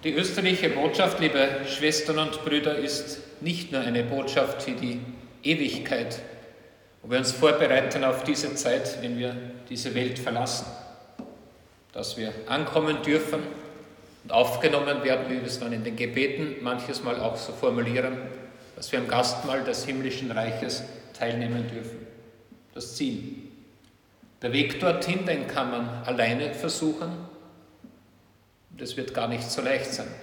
Die österliche Botschaft, liebe Schwestern und Brüder, ist nicht nur eine Botschaft für die Ewigkeit, wo wir uns vorbereiten auf diese Zeit, wenn wir diese Welt verlassen, dass wir ankommen dürfen und aufgenommen werden, wie wir es dann in den Gebeten manches Mal auch so formulieren, dass wir am Gastmahl des himmlischen Reiches teilnehmen dürfen. Das Ziel. Der Weg dorthin, den kann man alleine versuchen. Das wird gar nicht so leicht sein.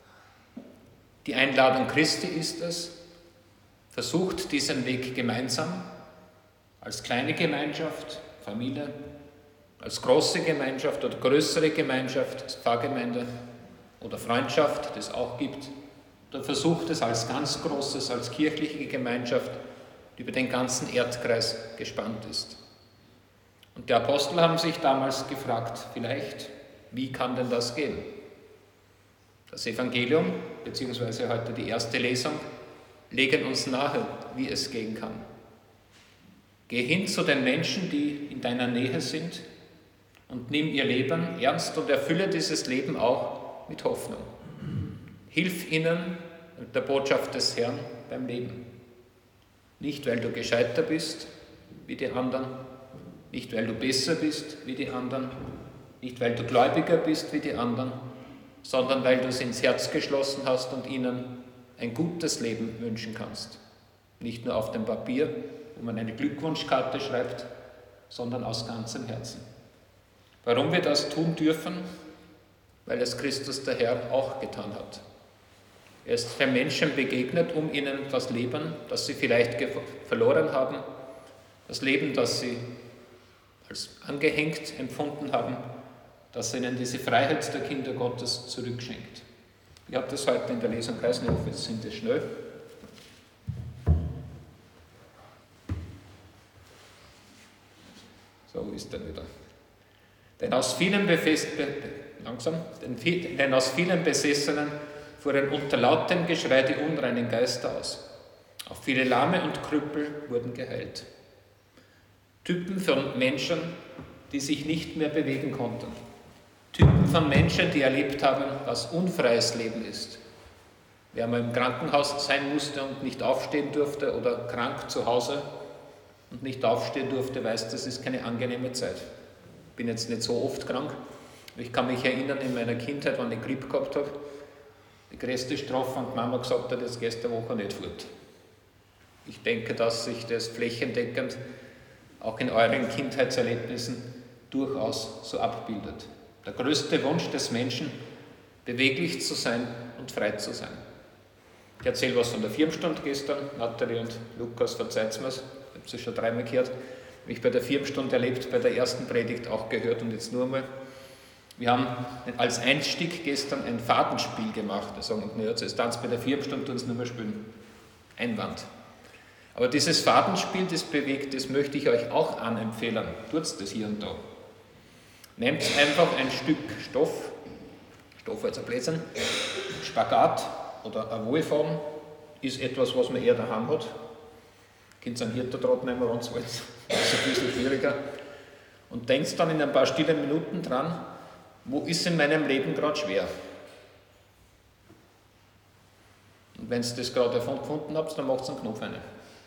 Die Einladung Christi ist es, versucht diesen Weg gemeinsam, als kleine Gemeinschaft, Familie, als große Gemeinschaft oder größere Gemeinschaft, als Pfarrgemeinde oder Freundschaft, das es auch gibt, oder versucht es als ganz großes, als kirchliche Gemeinschaft, die über den ganzen Erdkreis gespannt ist. Und die Apostel haben sich damals gefragt, vielleicht, wie kann denn das gehen? Das Evangelium, beziehungsweise heute die erste Lesung, legen uns nahe, wie es gehen kann. Geh hin zu den Menschen, die in deiner Nähe sind, und nimm ihr Leben ernst und erfülle dieses Leben auch mit Hoffnung. Hilf ihnen mit der Botschaft des Herrn beim Leben. Nicht, weil du gescheiter bist wie die anderen, nicht, weil du besser bist wie die anderen, nicht, weil du gläubiger bist wie die anderen, sondern weil du es ins Herz geschlossen hast und ihnen ein gutes Leben wünschen kannst. Nicht nur auf dem Papier, wo man eine Glückwunschkarte schreibt, sondern aus ganzem Herzen. Warum wir das tun dürfen? Weil es Christus der Herr auch getan hat. Er ist den Menschen begegnet, um ihnen das Leben, das sie vielleicht verloren haben, das Leben, das sie als angehängt empfunden haben, dass er ihnen diese Freiheit der Kinder Gottes zurückschenkt. Ich habe das heute in der Lesung geheißen, ich hoffe, jetzt sind es schnell. So, wo ist der wieder? Denn aus vielen Besessenen fuhren unter lautem Geschrei die unreinen Geister aus. Auch viele Lahme und Krüppel wurden geheilt. Typen von Menschen, die sich nicht mehr bewegen konnten. Typen von Menschen, die erlebt haben, was unfreies Leben ist. Wer mal im Krankenhaus sein musste und nicht aufstehen durfte oder krank zu Hause und nicht aufstehen durfte, weiß, das ist keine angenehme Zeit. Ich bin jetzt nicht so oft krank. Ich kann mich erinnern, in meiner Kindheit, wenn ich Grippe gehabt habe, die größte Strafe, und die Mama gesagt hat, jetzt gehst du eine Woche nicht fort. Ich denke, dass sich das flächendeckend auch in euren Kindheitserlebnissen durchaus so abbildet. Der größte Wunsch des Menschen, beweglich zu sein und frei zu sein. Ich erzähle was von der Firmenstunde gestern. Nathalie und Lukas, verzeiht mir's, ich habe es schon dreimal gehört. Habe ich bei der Firmenstunde erlebt, bei der ersten Predigt auch gehört und jetzt nur einmal. Wir haben als Einstieg gestern ein Fadenspiel gemacht. Da sagen wir, jetzt tanzt bei der Firmenstunde, tun es nur mehr spielen. Einwand. Aber dieses Fadenspiel, das bewegt, das möchte ich euch auch anempfehlen. Tut das hier und da. Nehmt einfach ein Stück Stoff als ein Bläschen, Spagat oder eine Wohlform, ist etwas, was man eher daheim hat. Ihr könnt einen Hirterdraht nehmen, wenn ihr wollt. Das ist ein bisschen schwieriger. Und denkt dann in ein paar stillen Minuten dran, wo ist in meinem Leben gerade schwer? Und wenn ihr das gerade gefunden habt, dann macht ihr einen Knopf rein.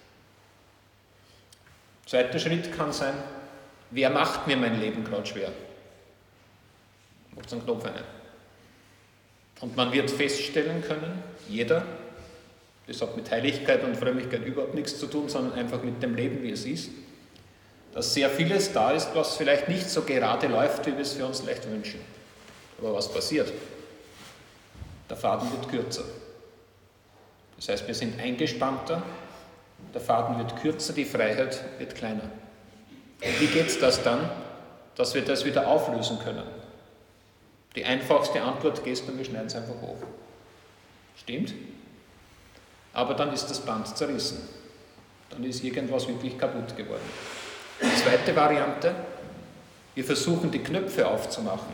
Zweiter Schritt kann sein, wer macht mir mein Leben gerade schwer? Macht einen Knopf rein. Und man wird feststellen können, jeder, das hat mit Heiligkeit und Frömmigkeit überhaupt nichts zu tun, sondern einfach mit dem Leben, wie es ist, dass sehr vieles da ist, was vielleicht nicht so gerade läuft, wie wir es für uns leicht wünschen. Aber was passiert? Der Faden wird kürzer. Das heißt, wir sind eingespannter, der Faden wird kürzer, die Freiheit wird kleiner. Und wie geht es das dann, dass wir das wieder auflösen können? Die einfachste Antwort, gestern, wir schneiden es einfach auf. Stimmt? Aber dann ist das Band zerrissen. Dann ist irgendwas wirklich kaputt geworden. Die zweite Variante, wir versuchen die Knöpfe aufzumachen.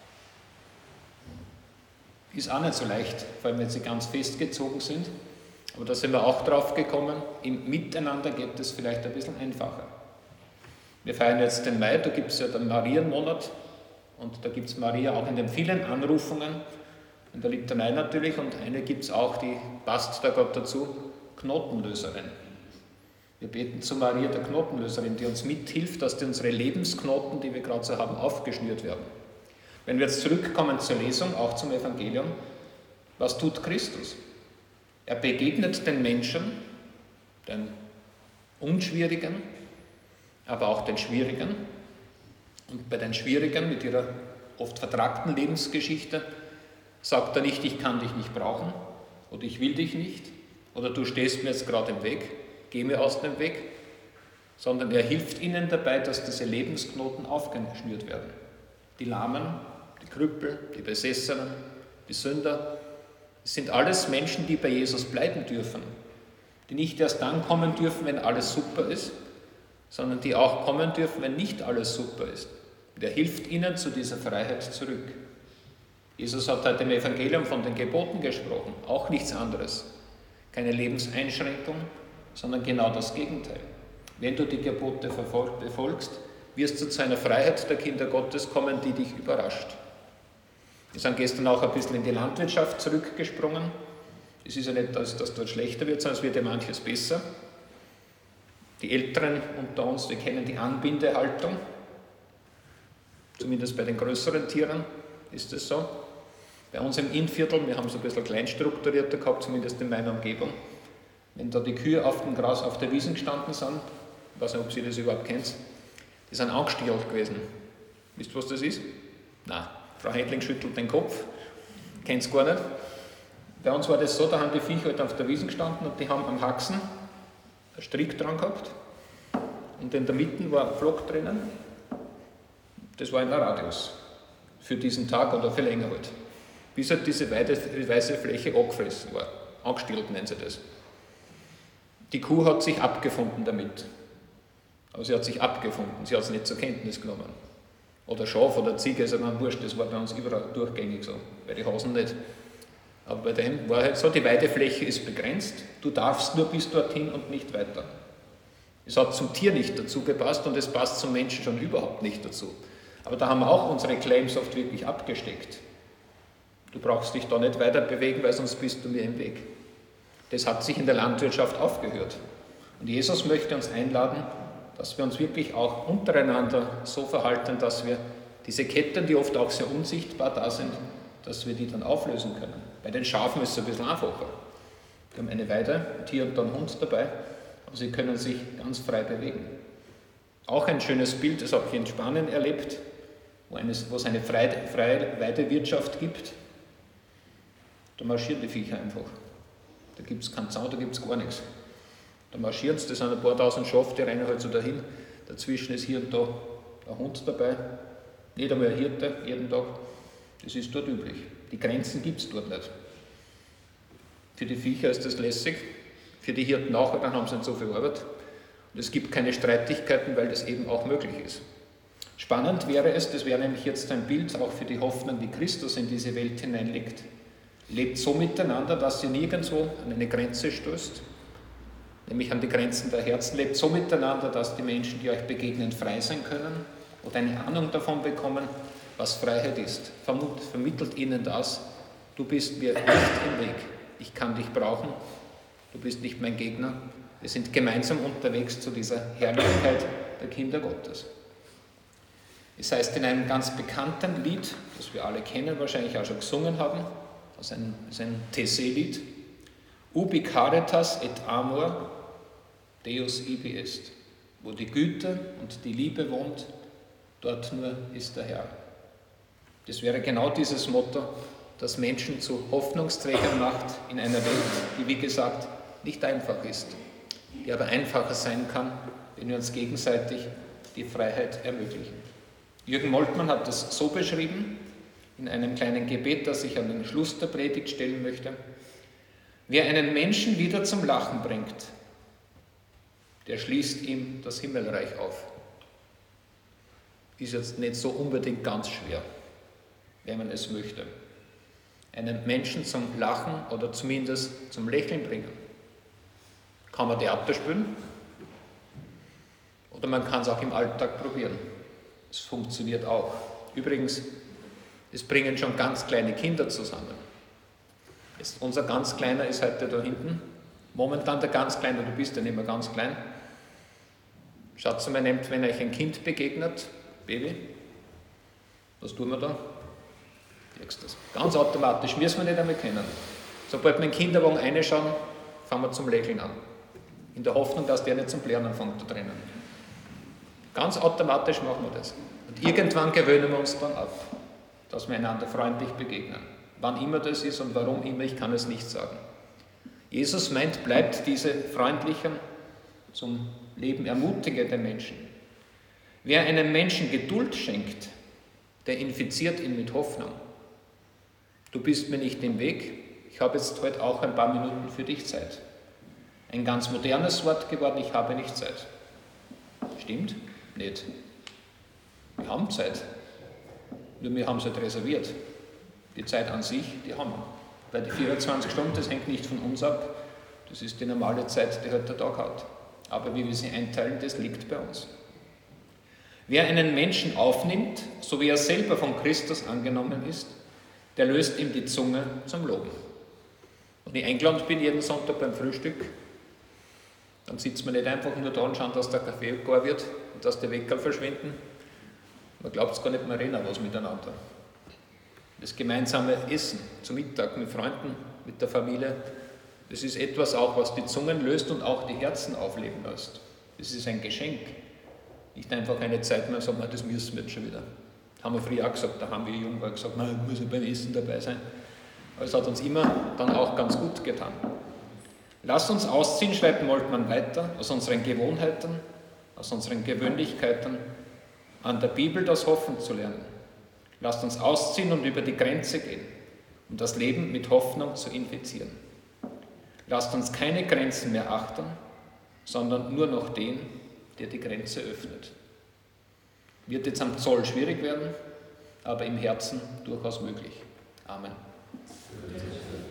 Ist auch nicht so leicht, vor allem wenn sie ganz festgezogen sind. Aber da sind wir auch drauf gekommen, im Miteinander geht es vielleicht ein bisschen einfacher. Wir feiern jetzt den Mai, da gibt es ja den Marienmonat und da gibt es Maria auch in den vielen Anrufungen in der Litanei natürlich, und eine gibt es auch, die passt da Gott dazu, Knotenlöserin. Wir beten zu Maria, der Knotenlöserin, die uns mithilft, dass unsere Lebensknoten, die wir gerade so haben, aufgeschnürt werden. Wenn wir jetzt zurückkommen zur Lesung, auch zum Evangelium, was tut Christus? Er begegnet den Menschen, den Unschwierigen, aber auch den Schwierigen. Und bei den Schwierigen mit ihrer oft vertragten Lebensgeschichte sagt er nicht, ich kann dich nicht brauchen oder ich will dich nicht oder du stehst mir jetzt gerade im Weg, geh mir aus dem Weg, sondern er hilft ihnen dabei, dass diese Lebensknoten aufgeschnürt werden. Die Lahmen, die Krüppel, die Besessenen, die Sünder, es sind alles Menschen, die bei Jesus bleiben dürfen, die nicht erst dann kommen dürfen, wenn alles super ist, sondern die auch kommen dürfen, wenn nicht alles super ist. Und er hilft ihnen zu dieser Freiheit zurück. Jesus hat heute im Evangelium von den Geboten gesprochen, auch nichts anderes. Keine Lebenseinschränkung, sondern genau das Gegenteil. Wenn du die Gebote befolgst, wirst du zu einer Freiheit der Kinder Gottes kommen, die dich überrascht. Wir sind gestern auch ein bisschen in die Landwirtschaft zurückgesprungen. Es ist ja nicht, dass das dort schlechter wird, sondern es wird ja manches besser. Die Älteren unter uns, die kennen die Anbindehaltung. Zumindest bei den größeren Tieren ist es so. Bei uns im Innviertel, wir haben es ein bisschen kleinstrukturierter gehabt, zumindest in meiner Umgebung. Wenn da die Kühe auf dem Gras auf der Wiesn gestanden sind, ich weiß nicht, ob ihr das überhaupt kennt, die sind angestichelt gewesen. Wisst ihr, was das ist? Nein. Frau Heidling schüttelt den Kopf, kennt es gar nicht. Bei uns war das so, da haben die Viecher halt auf der Wiesn gestanden und die haben am Haxen einen Strick dran gehabt und in der Mitte war ein Pflock drinnen. Das war ein Radius für diesen Tag oder für länger halt. Bis halt diese weiße Fläche angefressen war. Angestichelt nennen sie das. Die Kuh hat sich abgefunden damit. Aber sie hat sich abgefunden, sie hat es nicht zur Kenntnis genommen. Oder Schaf oder Ziege, ist ja dann wurscht, das war bei uns überall durchgängig so, bei den Hasen nicht. Aber bei dem war halt so, die Weidefläche ist begrenzt, du darfst nur bis dorthin und nicht weiter. Es hat zum Tier nicht dazu gepasst und es passt zum Menschen schon überhaupt nicht dazu. Aber da haben wir auch unsere Claims oft wirklich abgesteckt. Du brauchst dich da nicht weiter bewegen, weil sonst bist du mir im Weg. Das hat sich in der Landwirtschaft aufgehört. Und Jesus möchte uns einladen, dass wir uns wirklich auch untereinander so verhalten, dass wir diese Ketten, die oft auch sehr unsichtbar da sind, dass wir die dann auflösen können. Bei den Schafen ist es ein bisschen einfacher. Wir haben eine Weide, ein Tier und dann einen Hund dabei, aber sie können sich ganz frei bewegen. Auch ein schönes Bild, das habe ich in Spanien erlebt, wo es eine freie Weidewirtschaft gibt. Da marschieren die Viecher einfach. Da gibt es keinen Zaun, da gibt es gar nichts. Da marschieren sie, das sind ein paar tausend Schafe, die rennen halt so dahin. Dazwischen ist hier und da ein Hund dabei, nicht einmal ein Hirte jeden Tag. Das ist dort üblich. Die Grenzen gibt es dort nicht. Für die Viecher ist das lässig, für die Hirten auch, weil dann haben sie nicht so viel Arbeit. Und es gibt keine Streitigkeiten, weil das eben auch möglich ist. Spannend wäre es, das wäre nämlich jetzt ein Bild auch für die Hoffnung, die Christus in diese Welt hineinlegt. Lebt so miteinander, dass ihr nirgendwo an eine Grenze stößt, nämlich an die Grenzen der Herzen. Lebt so miteinander, dass die Menschen, die euch begegnen, frei sein können oder eine Ahnung davon bekommen, was Freiheit ist. Vermittelt ihnen das, du bist mir nicht im Weg, ich kann dich brauchen, du bist nicht mein Gegner. Wir sind gemeinsam unterwegs zu dieser Herrlichkeit der Kinder Gottes. Es heißt in einem ganz bekannten Lied, das wir alle kennen, wahrscheinlich auch schon gesungen haben, das ist ein TC-Lied, Ubi caritas et amor Deus ibi est. Wo die Güte und die Liebe wohnt, dort nur ist der Herr. Das wäre genau dieses Motto, das Menschen zu Hoffnungsträgern macht in einer Welt, die, wie gesagt, nicht einfach ist, die aber einfacher sein kann, wenn wir uns gegenseitig die Freiheit ermöglichen. Jürgen Moltmann hat das so beschrieben, in einem kleinen Gebet, das ich an den Schluss der Predigt stellen möchte. Wer einen Menschen wieder zum Lachen bringt, der schließt ihm das Himmelreich auf. Ist jetzt nicht so unbedingt ganz schwer, wenn man es möchte. Einen Menschen zum Lachen oder zumindest zum Lächeln bringen. Kann man Theater spielen oder man kann es auch im Alltag probieren. Es funktioniert auch. Übrigens, es bringen schon ganz kleine Kinder zusammen. Unser ganz Kleiner ist heute da hinten. Momentan der ganz Kleine, du bist ja nicht mehr ganz klein. Schaut mal, nehmt, wenn euch ein Kind begegnet, Baby, was tun wir da? Das. Ganz automatisch, müssen wir nicht einmal kennen. Sobald wir in den Kinderwagen reinschauen, fangen wir zum Lächeln an. In der Hoffnung, dass der nicht zum Blären anfängt da drinnen. Ganz automatisch machen wir das. Und irgendwann gewöhnen wir uns dann ab, dass wir einander freundlich begegnen. Wann immer das ist und warum immer, ich kann es nicht sagen. Jesus meint, bleibt diese freundlichen, zum Leben ermutigenden Menschen. Wer einem Menschen Geduld schenkt, der infiziert ihn mit Hoffnung. Du bist mir nicht im Weg, ich habe jetzt heute auch ein paar Minuten für dich Zeit. Ein ganz modernes Wort geworden, ich habe nicht Zeit. Stimmt? Nicht. Wir haben Zeit. Nur wir haben es halt reserviert. Die Zeit an sich, die haben wir. Weil die 24 Stunden, das hängt nicht von uns ab. Das ist die normale Zeit, die halt der Tag hat. Aber wie wir sie einteilen, das liegt bei uns. Wer einen Menschen aufnimmt, so wie er selber von Christus angenommen ist, der löst ihm die Zunge zum Loben. Und ich eingeladen bin jeden Sonntag beim Frühstück, dann sitzt man nicht einfach nur da und schaut, dass der Kaffee gar wird und dass die Weckerl verschwinden. Man glaubt es gar nicht mehr reden was miteinander. Das gemeinsame Essen zum Mittag mit Freunden, mit der Familie, das ist etwas auch, was die Zungen löst und auch die Herzen aufleben lässt. Das ist ein Geschenk. Nicht einfach eine Zeit mehr sagen, das müssen wir jetzt schon wieder. Das haben wir früher auch gesagt, da haben wir jung waren gesagt, wir müssen beim Essen dabei sein. Aber es hat uns immer dann auch ganz gut getan. Lasst uns ausziehen, schreibt Moltmann weiter, aus unseren Gewohnheiten, aus unseren Gewöhnlichkeiten, an der Bibel das Hoffen zu lernen. Lasst uns ausziehen und über die Grenze gehen, um das Leben mit Hoffnung zu infizieren. Lasst uns keine Grenzen mehr achten, sondern nur noch den, der die Grenze öffnet. Wird jetzt am Zoll schwierig werden, aber im Herzen durchaus möglich. Amen.